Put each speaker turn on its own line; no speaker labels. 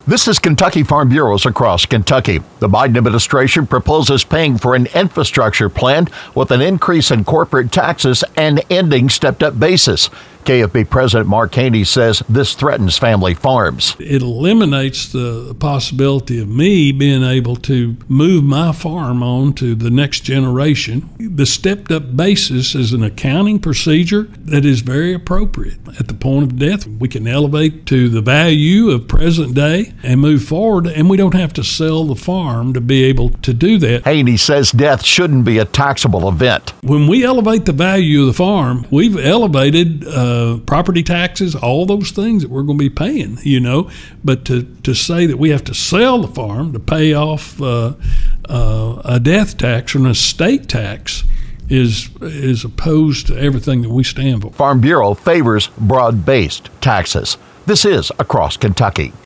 This is Kentucky Farm Bureaus across Kentucky. The Biden administration proposes paying for an infrastructure plan with an increase in corporate taxes and ending stepped-up basis. KFB President Mark Haney says this threatens family farms.
It eliminates the possibility of me being able to move my farm on to the next generation. The stepped-up basis is an accounting procedure that is very appropriate. At the point of death, we can elevate to the value of present day and move forward, and we don't have to sell the farm to be able to do that.
Haney says death shouldn't be a taxable event.
When we elevate the value of the farm, we've elevated property taxes, all those things that we're going to be paying, But to say that we have to sell the farm to pay off a death tax or an estate tax is opposed to everything that we stand for.
Farm Bureau favors broad-based taxes. This is Across Kentucky.